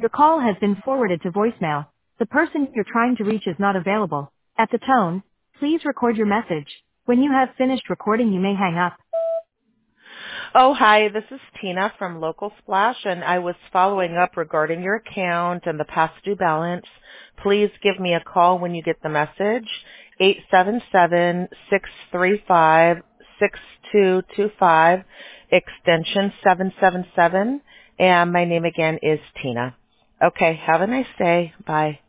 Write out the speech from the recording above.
Your call has been forwarded to voicemail. The person you're trying to reach is not available. At the tone, please record your message. When you have finished recording, you may hang up. Oh, hi, this is Tina from Local Splash, and I was following up regarding your account and the past due balance. Please give me a call when you get the message, 877-635-6225, extension 777, and my name again is Tina. Okay, have a nice day. Bye.